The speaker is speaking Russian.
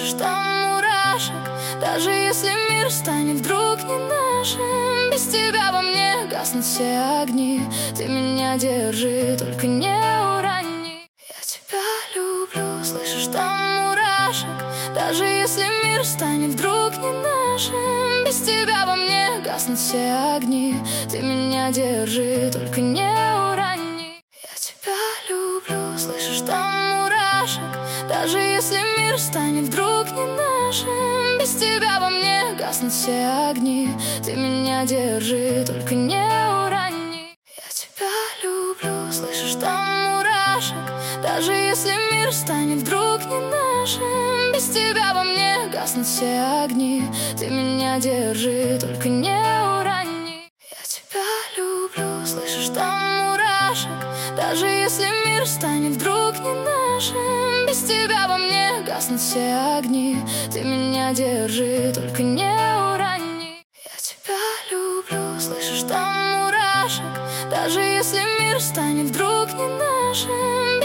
слышишь там мурашек? Даже если мир станет вдруг не нашим, без тебя во мне гаснут все огни. Ты меня держи, только не урони. Я тебя люблю, слышишь там мурашек? Даже если мир станет вдруг не нашим, без тебя во мне гаснут все огни. Ты меня держи, только не урони. Я тебя люблю, слышишь там мурашек? Даже если мир станет вдруг не нашим, без тебя во мне гаснут все огни. Ты меня держи, только не урони. Я тебя люблю, слышишь там мурашек? Даже если мир станет вдруг не нашим, без тебя во мне гаснут все огни. Ты меня держи, только не урони. Я тебя люблю, слышишь там мурашек? Даже если мир станет вдруг не нашим, без тебя во мне гаснут все огни. Ты меня держи, только не урони. Я тебя люблю, слышишь там мурашек? Даже если мир станет вдруг не нашим,